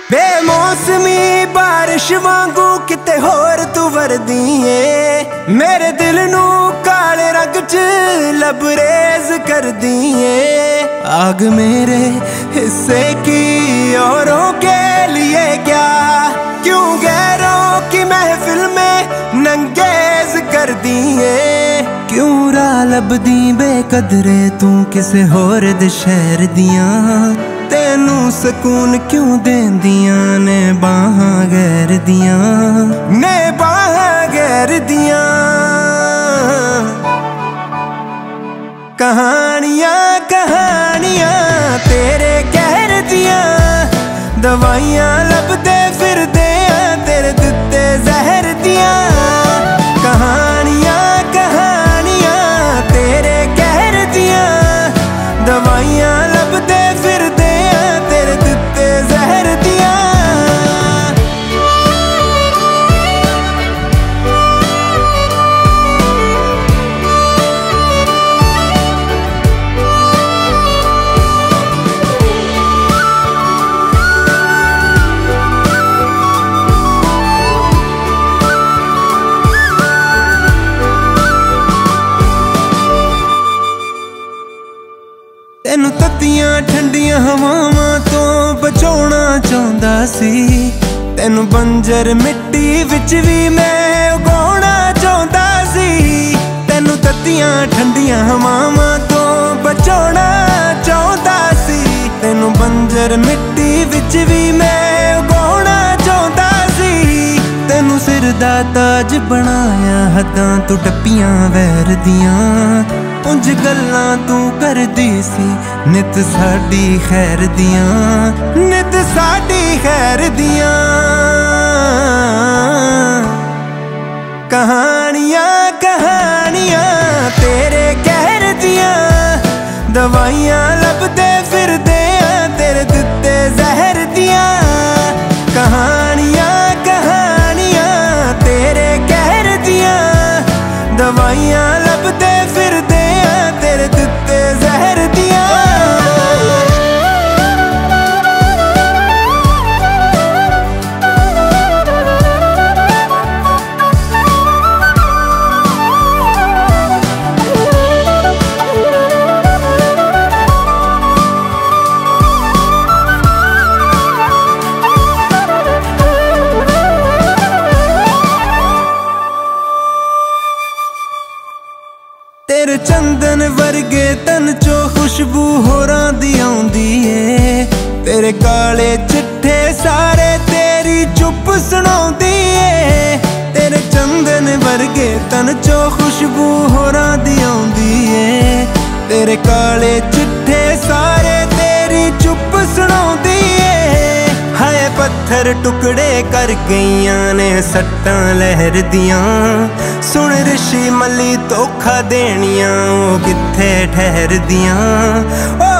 बेमौसमी बारिश वांगू किते होर तू वरदी ए, मेरे दिल नू काले रंग च लबरेज कर दी ए। आग मेरे हिस्से की औरों के लिए क्या, क्यों गैरों की महफिल में नंगेज कर दी ए। क्यों राह लभदी बेकदरे तू किसे होर दे शहर दियां, तेनू सकून क्यों देंदियां ने बाहां गैर दियां, ने बाहां गैर दियां। कहानियां कहानियां तेरे कहर दियां, दवाइयां लभदे फिरदे तेरे दिते जहर दियां। कहानियां कहानियां तेरे कहर दियां, दवाइयां लभदे फिरदे तेरे दिते जहर दियां। तेनू तत्तियां ठंडियां हवावां तो बचाउणा चाहुंदा सी, तेनू बंजर मिट्टी विच भी मैं उगाउणा चाहुंदा सी। तेनू तत्तियां ठंडियां हवावां तो बचाउणा चाहुंदा सी, तेनू बंजर मिट्टी विच भी मैं उगाउणा चाहुंदा सी। तेनू सिर दा ताज बनाया हद्दां तू टप्पियां वैर दियां, उंज गल्लां तू करदी सी नित साडी खैर दियां, नित साडी खैर दियां। कहानियां कहानियां तेरे कहर दियां, दवाइयां लभदे फिरदे तेरे दिते जहर दियां। कहानियां कहानियां तेरे कहर दियां, दवाइयां लभदे फिरदे तेरे दिते जहर दियां। तेरे चंदन वर्गे तन चो खुशबू होरां दी आउंदी ए, तेरे काले चिट्ठे सारे तेरी चुप सुनाउंदी ए। तेरे चंदन वर्गे तन चो खुशबू होरां दी आउंदी ए, तेरे काले चिट्ठे सारे तेरी चुप सुनाउंदी ए। हाय पत्थर टुकड़े कर गईयां ने सट्टां लहर दियां, सुन ऋषि मली धोखा देनियां ओ कित्थे ठहर दियां।